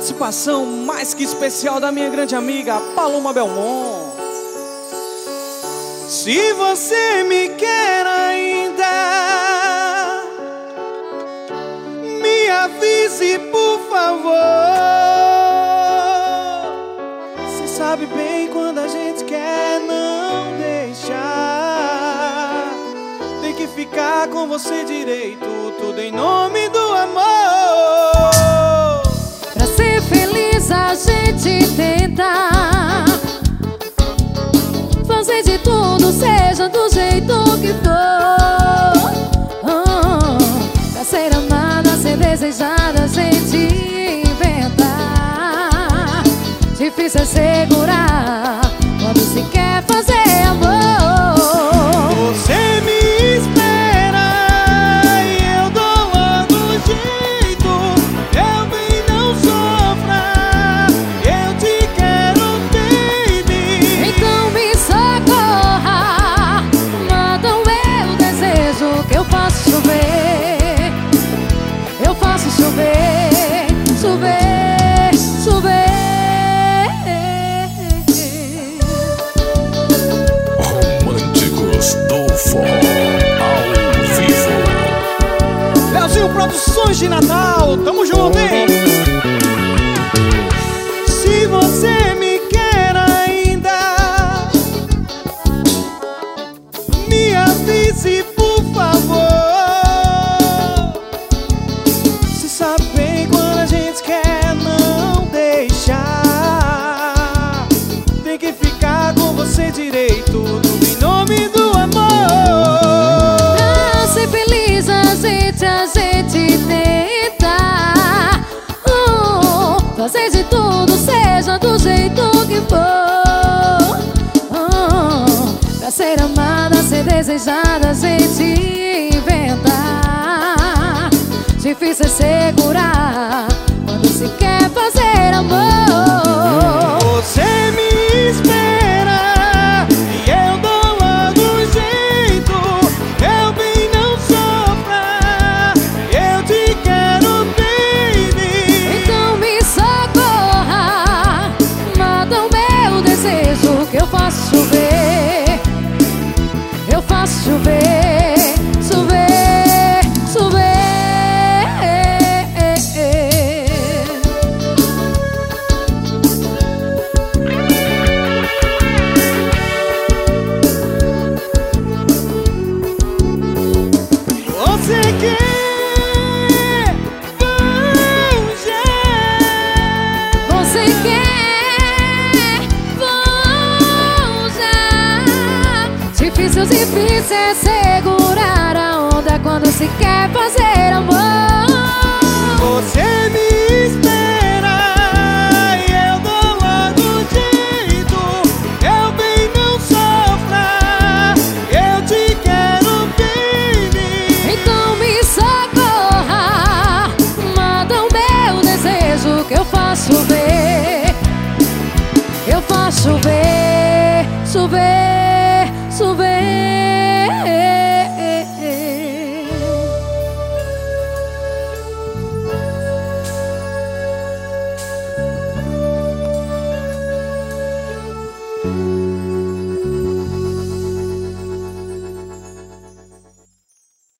participação mais que especial da minha grande amiga Paloma Belmont. Se você me quer ainda, me avise por favor. Você sabe bem quando a gente quer não deixar. Tem que ficar com você direito, tudo em nome do amor. Pra ser feliz a gente tenta fazer de tudo, seja do jeito que for. Pra ser amada, ser desejada, a gente inventa. Difícil é segurar quando se quer fazer amor. Você me espera e eu dou logo jeito. Eu bem não sofra, eu te quero, baby. Então me socorra, manda o meu desejo que eu faço chover. Eu faço chover, chover, chover. Românticos do Forró ao vivo. Leozinho Produções de Natal, tamo junto, hein? Se você me quer ainda, me avise por favor. Você sabe bem quando a gente quer não deixar. Tem que ficar com você direito, tudo em nome do amor. Pra ser feliz a gente tenta fazer de tudo, seja do jeito que for. Pra ser amada, ser desejada, a gente inventa. Difícil é segurar quando se quer fazer amor. Você me espera e eu dou logo jeito. Eu bem não sofra, eu te quero, baby. Então me socorra, mata o meu desejo que eu faço chover. Eu faço chover, chover, chover. Você quer, vão já. Você quer, vou já. Difícil é segurar a onda quando se quer fazer amor.